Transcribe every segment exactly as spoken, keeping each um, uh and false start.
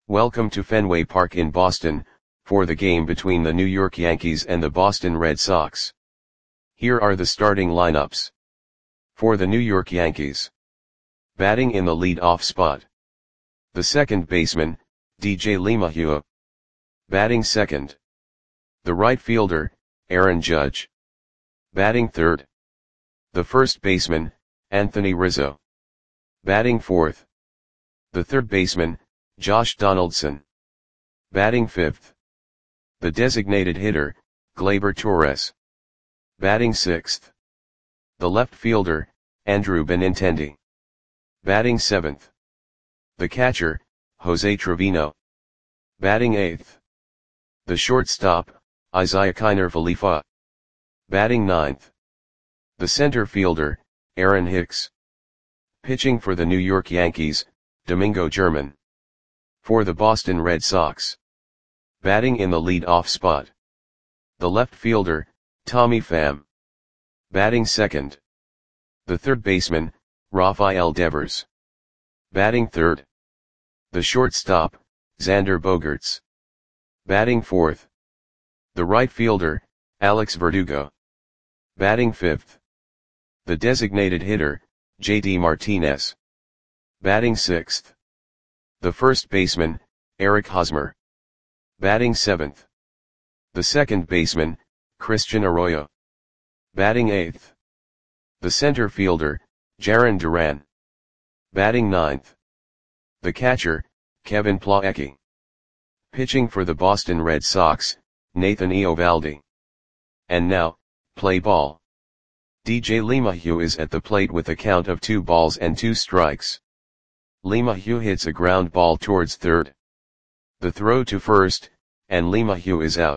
Welcome to Fenway Park in Boston, for the game between the New York Yankees and the Boston Red Sox. Here are the starting lineups. For the New York Yankees. Batting in the lead-off spot. The second baseman, D J LeMahieu. Batting second. The right fielder, Aaron Judge. Batting third. The first baseman, Anthony Rizzo. Batting fourth. The third baseman, Josh Donaldson. Batting fifth. The designated hitter, Gleyber Torres. Batting sixth. The left fielder, Andrew Benintendi. Batting seventh. The catcher, Jose Trevino. Batting eighth. The shortstop, Isiah Kiner Falefa. Batting ninth. The center fielder, Aaron Hicks. Pitching for the New York Yankees, Domingo German. For the Boston Red Sox. Batting in the lead-off spot. The left fielder, Tommy Pham. Batting second. The third baseman, Rafael Devers. Batting third. The shortstop, Xander Bogaerts. Batting fourth. The right fielder, Alex Verdugo. Batting fifth. The designated hitter, J D Martinez. Batting sixth. The first baseman, Eric Hosmer. Batting seventh. The second baseman, Christian Arroyo. Batting eighth. The center fielder, Jarren Duran. Batting ninth. The catcher, Kevin Plawecki. Pitching for the Boston Red Sox, Nathan Eovaldi. And now, play ball. D J LeMahieu is at the plate with a count of two balls and two strikes. LeMahieu hits a ground ball towards third. The throw to first, and LeMahieu is out.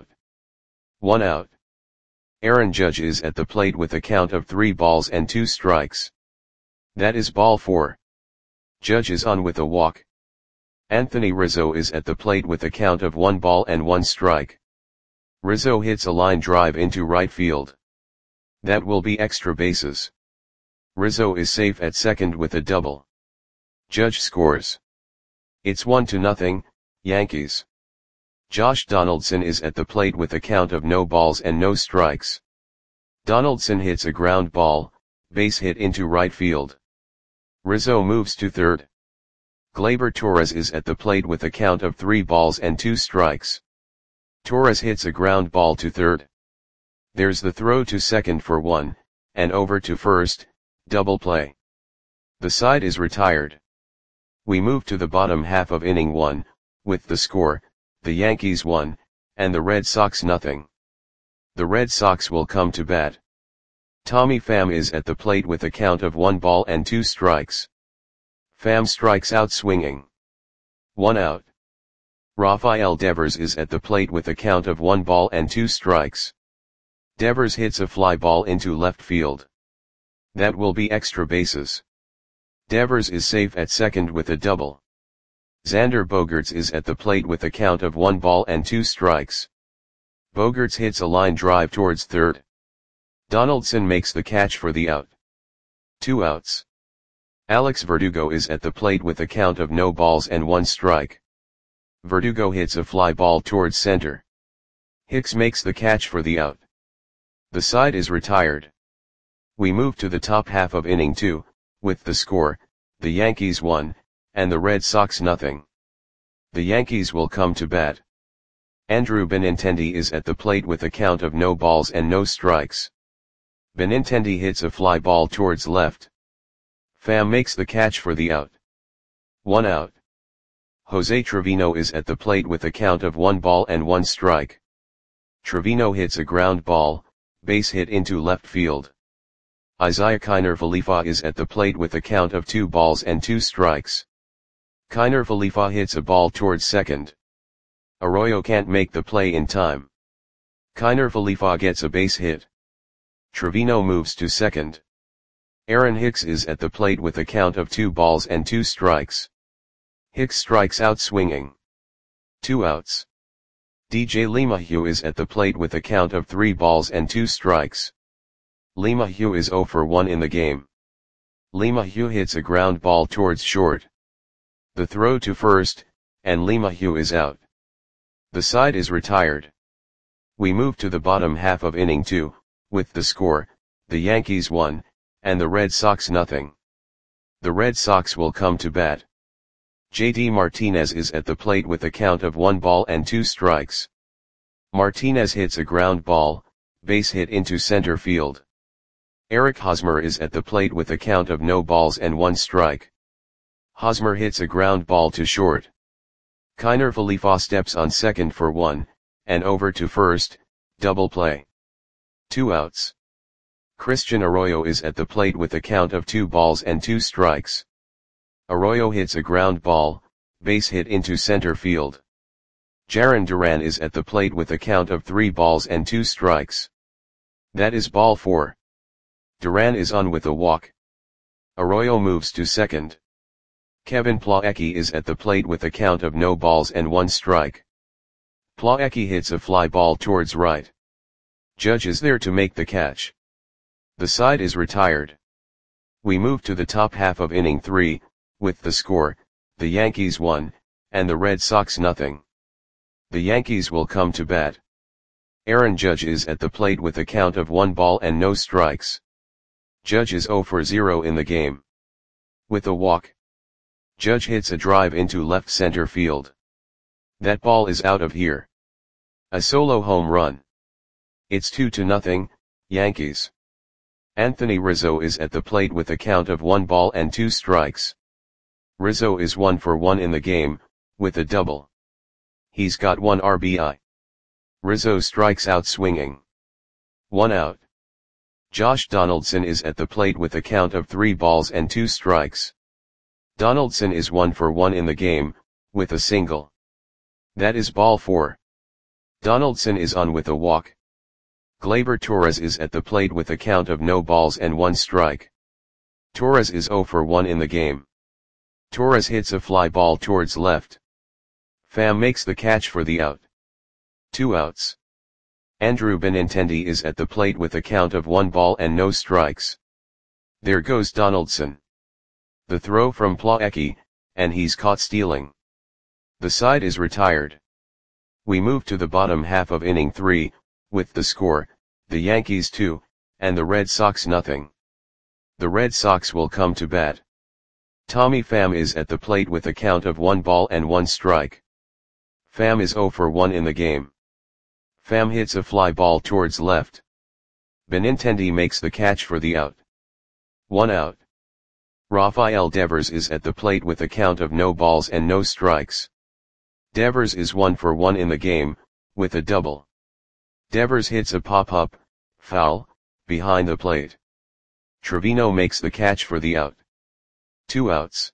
One out. Aaron Judge is at the plate with a count of three balls and two strikes. That is ball four. Judge is on with a walk. Anthony Rizzo is at the plate with a count of one ball and one strike. Rizzo hits a line drive into right field. That will be extra bases. Rizzo is safe at second with a double. Judge scores. It's one to nothing, Yankees. Josh Donaldson is at the plate with a count of no balls and no strikes. Donaldson hits a ground ball, base hit into right field. Rizzo moves to third. Gleyber Torres is at the plate with a count of three balls and two strikes. Torres hits a ground ball to third. There's the throw to second for one, and over to first, double play. The side is retired. We move to the bottom half of inning one, with the score, the Yankees one, and the Red Sox nothing. The Red Sox will come to bat. Tommy Pham is at the plate with a count of one ball and two strikes. Pham strikes out swinging. One out. Rafael Devers is at the plate with a count of one ball and two strikes. Devers hits a fly ball into left field. That will be extra bases. Devers is safe at second with a double. Xander Bogaerts is at the plate with a count of one ball and two strikes. Bogaerts hits a line drive towards third. Donaldson makes the catch for the out. Two outs. Alex Verdugo is at the plate with a count of no balls and one strike. Verdugo hits a fly ball towards center. Hicks makes the catch for the out. The side is retired. We move to the top half of inning two, with the score, the Yankees one, and the Red Sox nothing. The Yankees will come to bat. Andrew Benintendi is at the plate with a count of no balls and no strikes. Benintendi hits a fly ball towards left. Pham makes the catch for the out. One out. Jose Trevino is at the plate with a count of one ball and one strike. Trevino hits a ground ball, base hit into left field. Isiah Kiner Falefa is at the plate with a count of two balls and two strikes. Kiner Falefa hits a ball towards second. Arroyo can't make the play in time. Kiner Falefa gets a base hit. Trevino moves to second. Aaron Hicks is at the plate with a count of two balls and two strikes. Hicks strikes out swinging. Two outs. D J LeMahieu is at the plate with a count of three balls and two strikes. LeMahieu is zero for one in the game. LeMahieu hits a ground ball towards short. The throw to first, and LeMahieu is out. The side is retired. We move to the bottom half of inning two, with the score, the Yankees one, and the Red Sox nothing. The Red Sox will come to bat. J D Martinez is at the plate with a count of one ball and two strikes. Martinez hits a ground ball, base hit into center field. Eric Hosmer is at the plate with a count of no balls and one strike. Hosmer hits a ground ball to short. Kiner Falefa steps on second for one, and over to first, double play. Two outs. Christian Arroyo is at the plate with a count of two balls and two strikes. Arroyo hits a ground ball, base hit into center field. Jarren Duran is at the plate with a count of three balls and two strikes. That is ball four. Duran is on with a walk. Arroyo moves to second. Kevin Plawecki is at the plate with a count of no balls and one strike. Plawecki hits a fly ball towards right. Judge is there to make the catch. The side is retired. We move to the top half of inning three, with the score, the Yankees one, and the Red Sox nothing. The Yankees will come to bat. Aaron Judge is at the plate with a count of one ball and no strikes. Judge is zero for zero in the game. With a walk, Judge hits a drive into left center field. That ball is out of here. A solo home run. It's two to nothing, Yankees. Anthony Rizzo is at the plate with a count of one ball and two strikes. Rizzo is one for one in the game, with a double. He's got one R B I. Rizzo strikes out swinging. One out. Josh Donaldson is at the plate with a count of three balls and two strikes. Donaldson is one for one in the game, with a single. That is ball four. Donaldson is on with a walk. Gleyber Torres is at the plate with a count of no balls and one strike. Torres is zero for one in the game. Torres hits a fly ball towards left. Pham makes the catch for the out. Two outs. Andrew Benintendi is at the plate with a count of one ball and no strikes. There goes Donaldson. The throw from Plawecki, and he's caught stealing. The side is retired. We move to the bottom half of inning three, with the score, the Yankees two, and the Red Sox nothing. The Red Sox will come to bat. Tommy Pham is at the plate with a count of one ball and one strike. Pham is zero for one in the game. Pham hits a fly ball towards left. Benintendi makes the catch for the out. One out. Rafael Devers is at the plate with a count of no balls and no strikes. Devers is one for one in the game, with a double. Devers hits a pop-up, foul, behind the plate. Trevino makes the catch for the out. Two outs.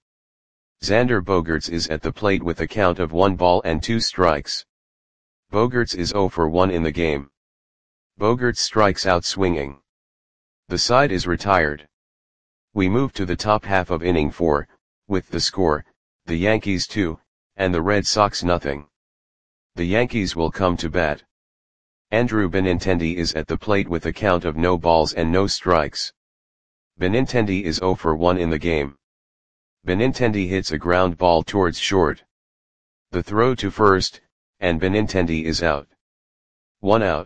Xander Bogaerts is at the plate with a count of one ball and two strikes. Bogaerts is zero for one in the game. Bogaerts strikes out swinging. The side is retired. We move to the top half of inning four, with the score, the Yankees two, and the Red Sox nothing. The Yankees will come to bat. Andrew Benintendi is at the plate with a count of no balls and no strikes. Benintendi is zero for one in the game. Benintendi hits a ground ball towards short. The throw to first, and Benintendi is out. One out.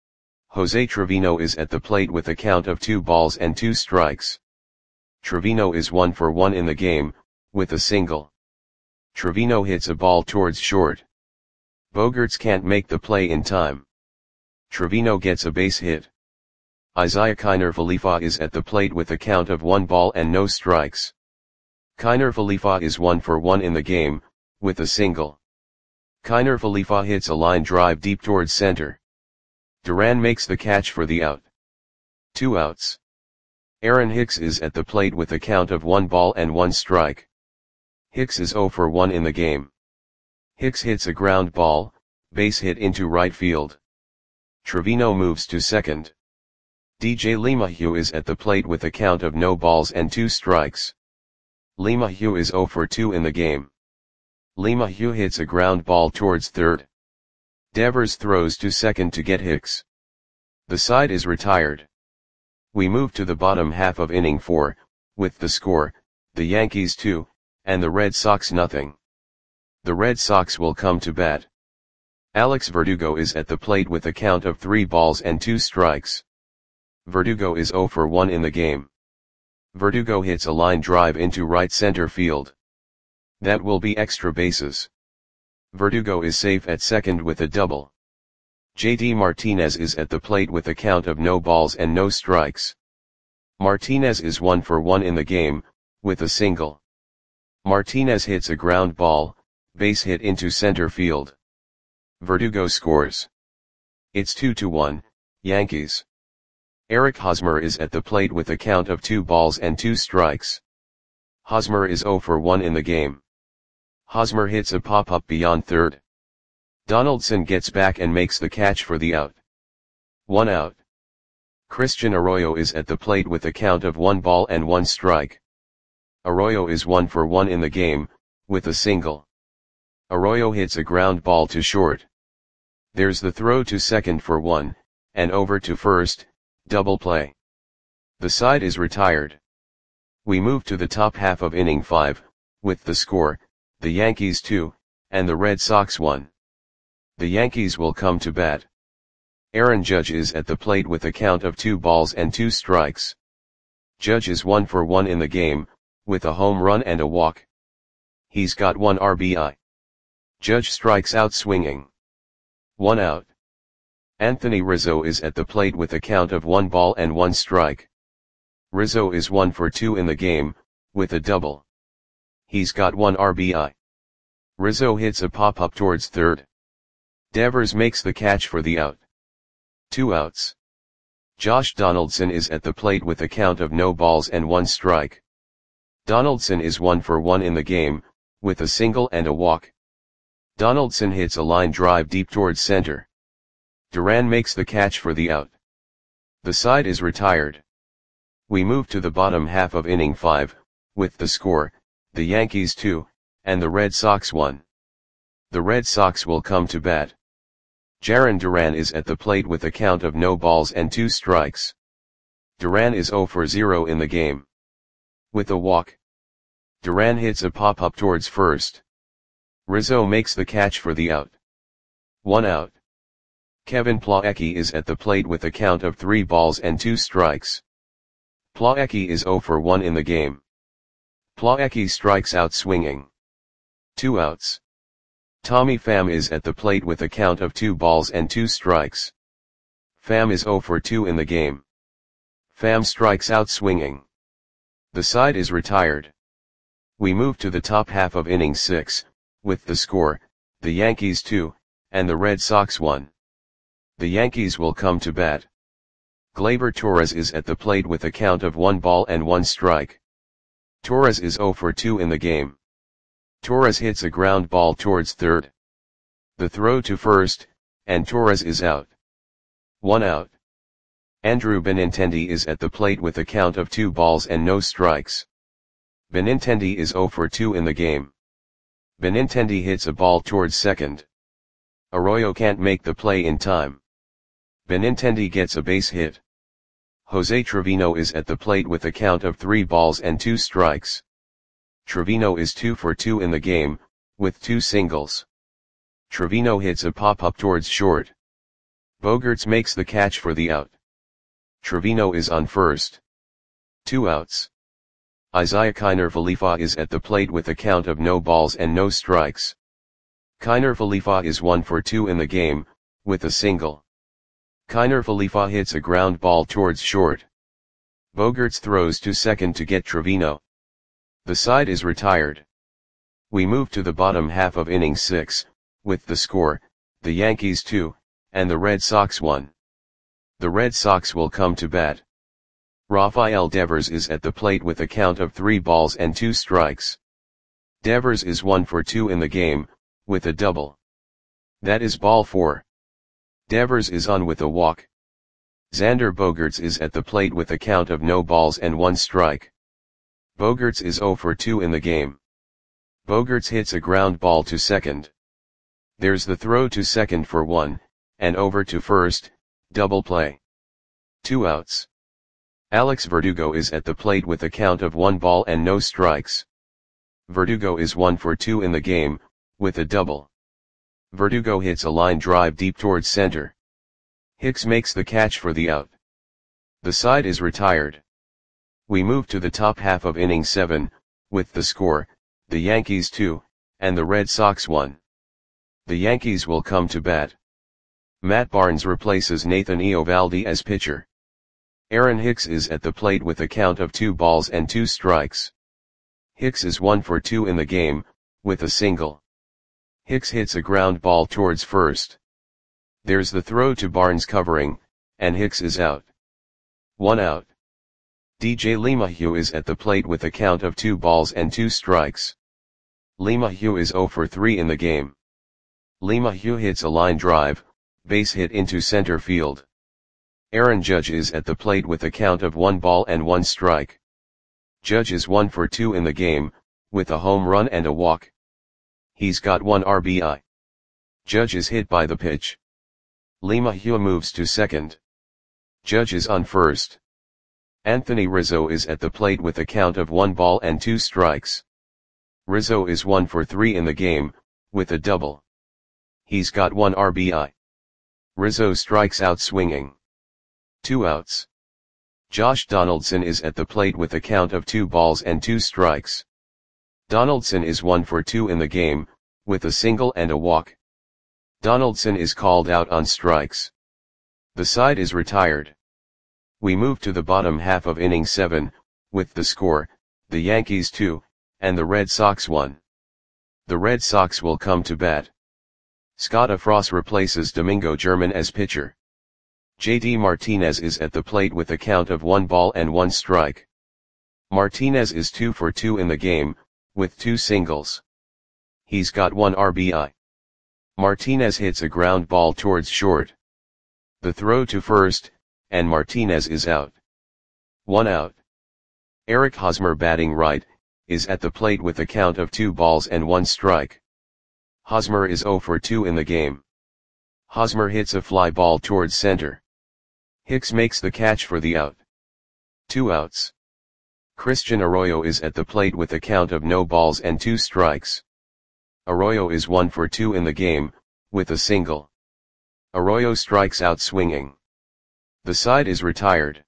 Jose Trevino is at the plate with a count of two balls and two strikes. Trevino is one for one in the game, with a single. Trevino hits a ball towards short. Bogaerts can't make the play in time. Trevino gets a base hit. Isiah Kiner Falefa is at the plate with a count of one ball and no strikes. Kiner Falefa is one for one in the game, with a single. Kiner Falefa hits a line drive deep towards center. Duran makes the catch for the out. Two outs. Aaron Hicks is at the plate with a count of one ball and one strike. Hicks is zero for one in the game. Hicks hits a ground ball, base hit into right field. Trevino moves to second. D J LeMahieu is at the plate with a count of no balls and two strikes. LeMahieu is zero for two in the game. LeMahieu hits a ground ball towards third. Devers throws to second to get Hicks. The side is retired. We move to the bottom half of inning four, with the score, the Yankees two, and the Red Sox nothing. The Red Sox will come to bat. Alex Verdugo is at the plate with a count of three balls and two strikes. Verdugo is zero for one in the game. Verdugo hits a line drive into right center field. That will be extra bases. Verdugo is safe at second with a double. J D Martinez is at the plate with a count of no balls and no strikes. Martinez is one for one in the game, with a single. Martinez hits a ground ball, base hit into center field. Verdugo scores. It's two to one, Yankees. Eric Hosmer is at the plate with a count of two balls and two strikes. Hosmer is zero for one in the game. Hosmer hits a pop-up beyond third. Donaldson gets back and makes the catch for the out. One out. Christian Arroyo is at the plate with a count of one ball and one strike. Arroyo is one for one in the game, with a single. Arroyo hits a ground ball to short. There's the throw to second for one, and over to first, double play. The side is retired. We move to the top half of inning five, with the score, the Yankees two, and the Red Sox one. The Yankees will come to bat. Aaron Judge is at the plate with a count of two balls and two strikes. Judge is one for one in the game, with a home run and a walk. He's got one R B I. Judge strikes out swinging. One out. Anthony Rizzo is at the plate with a count of one ball and one strike. Rizzo is one for two in the game, with a double. He's got one R B I. Rizzo hits a pop-up towards third. Devers makes the catch for the out. Two outs. Josh Donaldson is at the plate with a count of no balls and one strike. Donaldson is one for one in the game, with a single and a walk. Donaldson hits a line drive deep towards center. Duran makes the catch for the out. The side is retired. We move to the bottom half of inning five, with the score, the Yankees two, and the Red Sox one. The Red Sox will come to bat. Jarren Duran is at the plate with a count of no balls and two strikes. Duran is zero for zero in the game. With a walk. Duran hits a pop-up towards first. Rizzo makes the catch for the out. One out. Kevin Plawecki is at the plate with a count of three balls and two strikes. Plawecki is zero for one in the game. Plawecki strikes out swinging. Two outs. Tommy Pham is at the plate with a count of two balls and two strikes. Pham is zero for two in the game. Pham strikes out swinging. The side is retired. We move to the top half of inning six, with the score, the Yankees two, and the Red Sox one. The Yankees will come to bat. Gleyber Torres is at the plate with a count of one ball and one strike. Torres is zero for two in the game. Torres hits a ground ball towards third. The throw to first, and Torres is out. One out. Andrew Benintendi is at the plate with a count of two balls and no strikes. Benintendi is zero for two in the game. Benintendi hits a ball towards second. Arroyo can't make the play in time. Benintendi gets a base hit. Jose Trevino is at the plate with a count of three balls and two strikes. Trevino is two for two in the game, with two singles. Trevino hits a pop-up towards short. Bogaerts makes the catch for the out. Trevino is on first. Two outs. Isiah Kiner Falefa is at the plate with a count of no balls and no strikes. Kiner Falefa is one for two in the game, with a single. Kiner Falefa hits a ground ball towards short. Bogaerts throws to second to get Trevino. The side is retired. We move to the bottom half of inning six, with the score, the Yankees two, and the Red Sox one. The Red Sox will come to bat. Rafael Devers is at the plate with a count of three balls and two strikes. Devers is one for two in the game, with a double. That is ball four. Devers is on with a walk. Xander Bogaerts is at the plate with a count of no balls and one strike. Bogaerts is zero for two in the game. Bogaerts hits a ground ball to second. There's the throw to second for one, and over to first, double play. Two outs. Alex Verdugo is at the plate with a count of one ball and no strikes. Verdugo is one for two in the game, with a double. Verdugo hits a line drive deep towards center. Hicks makes the catch for the out. The side is retired. We move to the top half of inning seven, with the score, the Yankees two, and the Red Sox one. The Yankees will come to bat. Matt Barnes replaces Nathan Eovaldi as pitcher. Aaron Hicks is at the plate with a count of two balls and two strikes. Hicks is one for two in the game, with a single. Hicks hits a ground ball towards first. There's the throw to Barnes covering, and Hicks is out. One out. D J LeMahieu is at the plate with a count of two balls and two strikes. LeMahieu is zero for three in the game. LeMahieu hits a line drive, base hit into center field. Aaron Judge is at the plate with a count of one ball and one strike. Judge is one for two in the game, with a home run and a walk. He's got one R B I. Judge is hit by the pitch. LeMahieu moves to second. Judge is on first. Anthony Rizzo is at the plate with a count of one ball and two strikes. Rizzo is one for three in the game, with a double. He's got one R B I. Rizzo strikes out swinging. Two outs. Josh Donaldson is at the plate with a count of two balls and two strikes. Donaldson is one for two in the game, with a single and a walk. Donaldson is called out on strikes. The side is retired. We move to the bottom half of inning seven, with the score, the Yankees two, and the Red Sox one. The Red Sox will come to bat. Scott Afros replaces Domingo German as pitcher. J D Martinez is at the plate with a count of one ball and one strike. Martinez is two for two in the game, with two singles. He's got one R B I. Martinez hits a ground ball towards short. The throw to first, and Martinez is out. One out. Eric Hosmer, batting right, is at the plate with a count of two balls and one strike. Hosmer is zero for two in the game. Hosmer hits a fly ball towards center. Hicks makes the catch for the out. Two outs. Christian Arroyo is at the plate with a count of no balls and two strikes. Arroyo is one for two in the game, with a single. Arroyo strikes out swinging. The side is retired.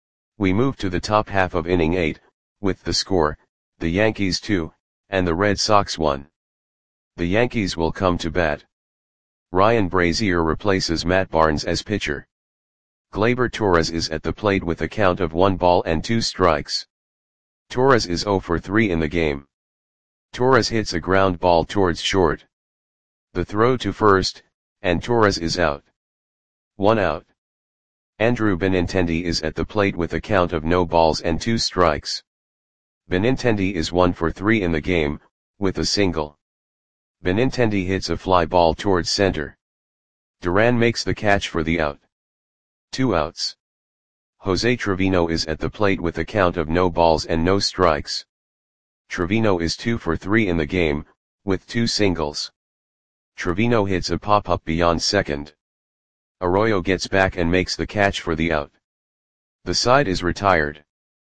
We move to the top half of inning eight, with the score, the Yankees two, and the Red Sox one. The Yankees will come to bat. Ryan Brazier replaces Matt Barnes as pitcher. Gleyber Torres is at the plate with a count of one ball and two strikes. Torres is zero for three in the game. Torres hits a ground ball towards short. The throw to first, and Torres is out. One out. Andrew Benintendi is at the plate with a count of no balls and two strikes. Benintendi is one for three in the game, with a single. Benintendi hits a fly ball towards center. Duran makes the catch for the out. Two outs. Jose Trevino is at the plate with a count of no balls and no strikes. Trevino is two for three in the game, with two singles. Trevino hits a pop-up beyond second. Arroyo gets back and makes the catch for the out. The side is retired.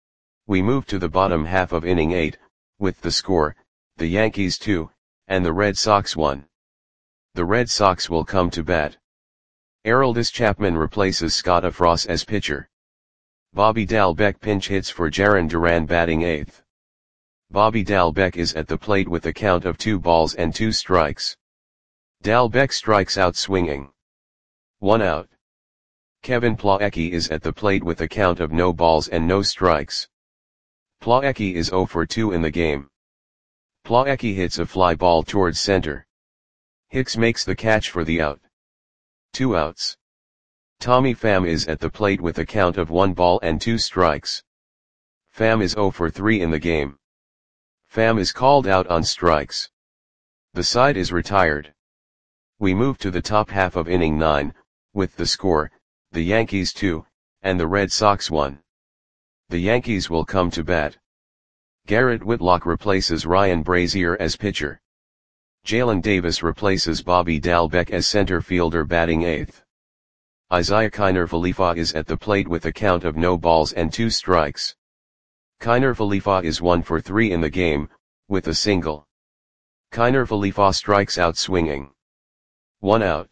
We move to the bottom half of inning eight, with the score, the Yankees two, and the Red Sox one. The Red Sox will come to bat. Aroldis Chapman replaces Scott Afros as pitcher. Bobby Dalbec pinch hits for Jarren Duran, batting eighth. Bobby Dalbec is at the plate with a count of two balls and two strikes. Dalbec strikes out swinging. One out. Kevin Plawecki is at the plate with a count of no balls and no strikes. Plawecki is zero for two in the game. Plawecki hits a fly ball towards center. Hicks makes the catch for the out. Two outs. Tommy Pham is at the plate with a count of one ball and two strikes. Pham is zero for three in the game. Pham is called out on strikes. The side is retired. We move to the top half of inning nine, with the score, the Yankees two, and the Red Sox one. The Yankees will come to bat. Garrett Whitlock replaces Ryan Brazier as pitcher. Jalen Davis replaces Bobby Dalbec as center fielder, batting eighth. Isaiah Kiner Falefa is at the plate with a count of no balls and two strikes. Kiner Falefa is one for three in the game, with a single. Kiner Falefa strikes out swinging. One out.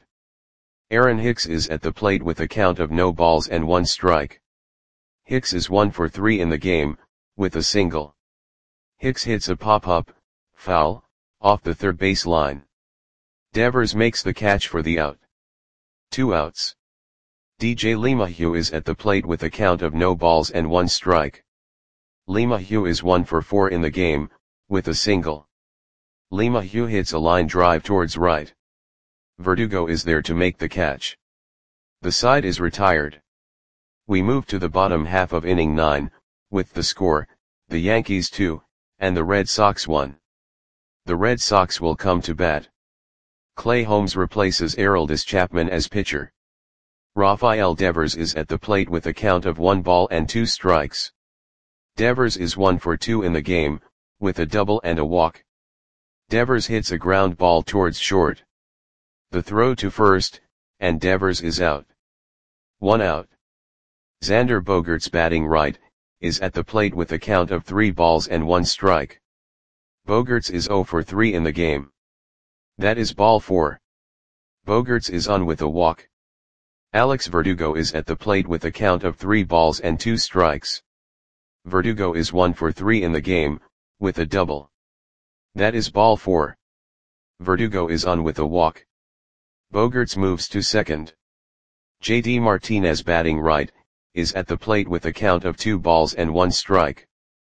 Aaron Hicks is at the plate with a count of no balls and one strike. Hicks is one for three in the game, with a single. Hicks hits a pop-up, foul, off the third base line. Devers makes the catch for the out. Two outs. D J LeMahieu is at the plate with a count of no balls and one strike. LeMahieu is one for four in the game, with a single. LeMahieu hits a line drive towards right. Verdugo is there to make the catch. The side is retired. We move to the bottom half of inning nine, with the score, the Yankees two, and the Red Sox one. The Red Sox will come to bat. Clay Holmes replaces Aroldis Chapman as pitcher. Rafael Devers is at the plate with a count of one ball and two strikes. Devers is one for two in the game, with a double and a walk. Devers hits a ground ball towards short. The throw to first, and Devers is out. One out. Xander Bogaerts, batting right, is at the plate with a count of three balls and one strike. Bogaerts is zero for three in the game. That is ball four. Bogaerts is on with a walk. Alex Verdugo is at the plate with a count of three balls and two strikes. Verdugo is one for three in the game, with a double. That is ball four. Verdugo is on with a walk. Bogaerts moves to second. J D Martinez, batting right, is at the plate with a count of two balls and one strike.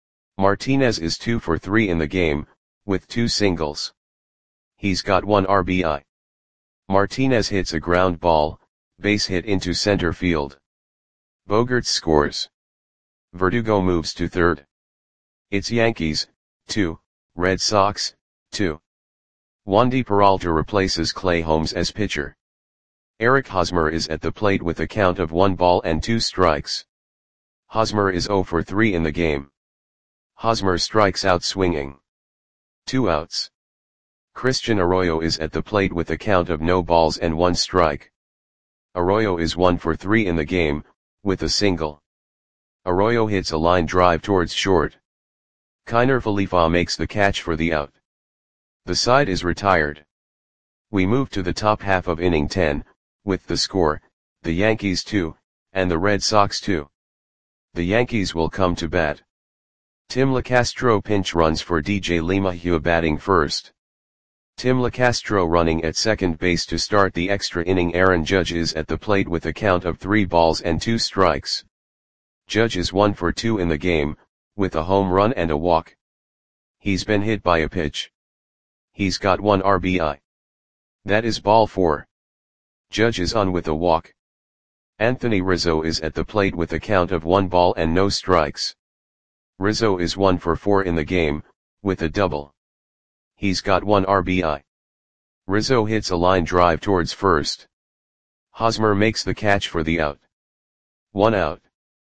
Martinez is two for three in the game, with two singles. He's got one R B I. Martinez hits a ground ball, base hit into center field. Bogaerts scores. Verdugo moves to third. It's Yankees, two, Red Sox, two. Wandy Peralta replaces Clay Holmes as pitcher. Eric Hosmer is at the plate with a count of one ball and two strikes. Hosmer is zero for three in the game. Hosmer strikes out swinging. Two outs. Christian Arroyo is at the plate with a count of no balls and one strike. Arroyo is one for three in the game, with a single. Arroyo hits a line drive towards short. Kiner Falefa makes the catch for the out. The side is retired. We move to the top half of inning ten, with the score, the Yankees two, and the Red Sox two. The Yankees will come to bat. Tim LeCastro pinch runs for D J LeMahieu, batting first. Tim LeCastro running at second base to start the extra inning. Aaron Judge is at the plate with a count of three balls and two strikes. Judge is one for two in the game, with a home run and a walk. He's been hit by a pitch. He's got one R B I. That is ball four. Judge is on with a walk. Anthony Rizzo is at the plate with a count of one ball and no strikes. Rizzo is one for four in the game, with a double. He's got one R B I. Rizzo hits a line drive towards first. Hosmer makes the catch for the out. One out.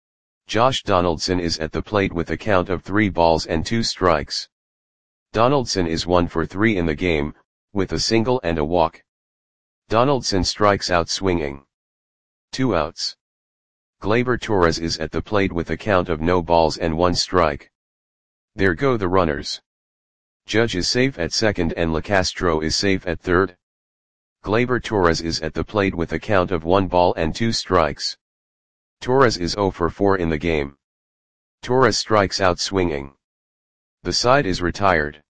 Josh Donaldson is at the plate with a count of three balls and two strikes. Donaldson is one for three in the game, with a single and a walk. Donaldson strikes out swinging. Two outs. Gleyber Torres is at the plate with a count of no balls and one strike. There go the runners. Judge is safe at second and LeCastro is safe at third. Gleyber Torres is at the plate with a count of one ball and two strikes. Torres is zero for four in the game. Torres strikes out swinging. The side is retired.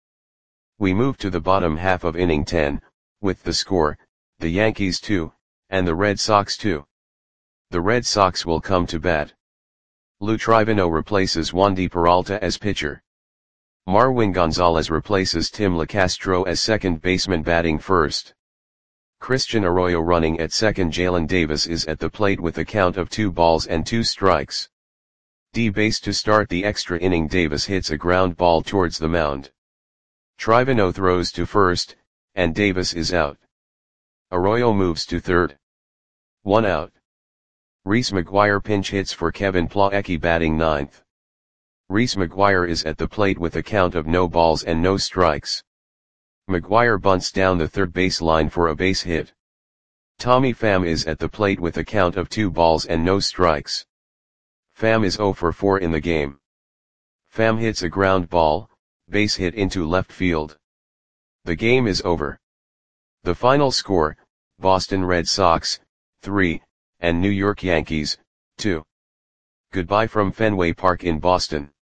We move to the bottom half of inning ten, with the score, the Yankees two, and the Red Sox two. The Red Sox will come to bat. Lou Trivino replaces Wandy Peralta as pitcher. Marwin Gonzalez replaces Tim LeCastro as second baseman, batting first. Christian Arroyo running at second. Jalen Davis is at the plate with a count of two balls and two strikes. D-base to start the extra inning. Davis hits a ground ball towards the mound. Trivino throws to first, and Davis is out. Arroyo moves to third. One out. Reese McGuire pinch hits for Kevin Plawecki, batting ninth. Reese McGuire is at the plate with a count of no balls and no strikes. McGuire bunts down the third base line for a base hit. Tommy Pham is at the plate with a count of two balls and no strikes. Pham is zero for four in the game. Pham hits a ground ball, base hit into left field. The game is over. The final score, Boston Red Sox, three, and New York Yankees, two. Goodbye from Fenway Park in Boston.